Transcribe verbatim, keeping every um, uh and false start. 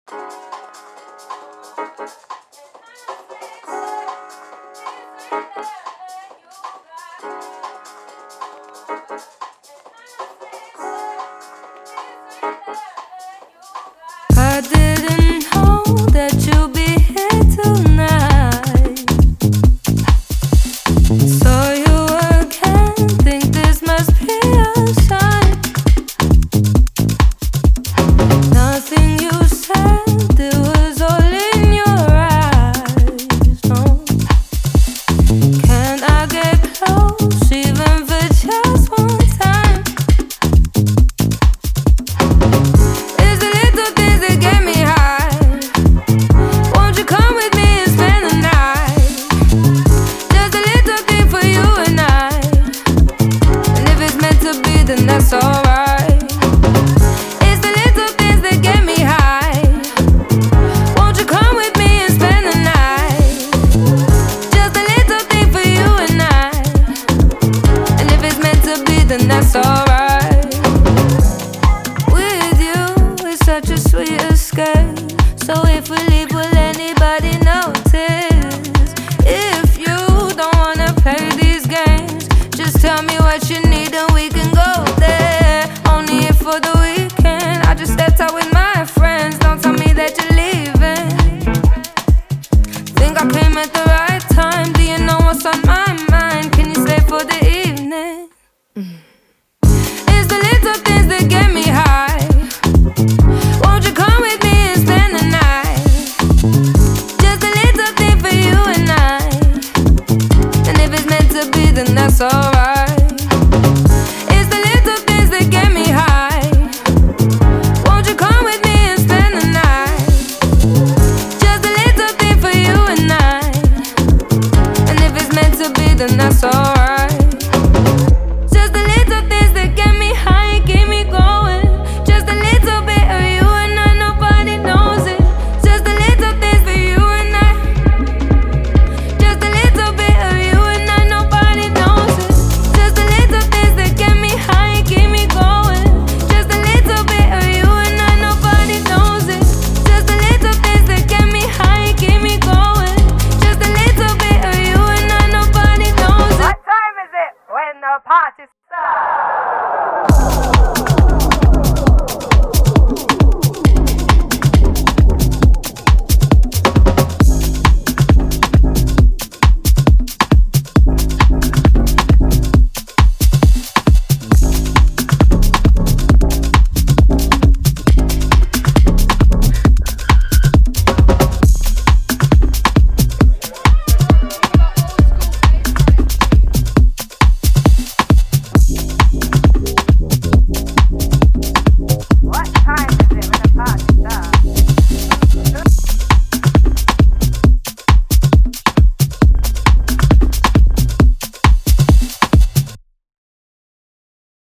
I didn't know that you'd be here tonight. Saw you again, think this must be a sign. Nothing you said, it was all in your eyes. No, can I get close, even for just one time? It's the little things that get me high. Won't you come with me and spend the night? Just a little thing for you and I. And if it's meant to be, then that's alright. It's the little things that get me high. Won't you come with me and spend the night? Just a little thing for you and I. And if it's meant to be, then that's alright. With you, it's such a sweet escape. So if we leave, will anybody notice? If you don't wanna play these games, just tell me what you need and we can go there. Only if for the weekend, I just stepped out with my friends. Don't tell me that you're leaving. Think I came at the right time. Do you know what's on my mind? Can you stay for the evening? It's the little things that get me high. Won't you come with me and spend the night? Just a little thing for you and I. And if it's meant to be, then that's alright. It's the little things that get me high. Won't you come with me and spend the night? Just a little thing for you and I. And if it's meant to be, then that's alright. Just the little things that get me high, keep me going. Just a little bit of you and I, nobody knows it. Just a little things for you and I. Just a little bit of you and I, nobody knows it. Just a little things that get me high, keep me going. Just a little bit of you and I, nobody knows it. Just a little things that get me high, keep me going. Just a little bit of you and I, nobody knows it. What time is it when the party's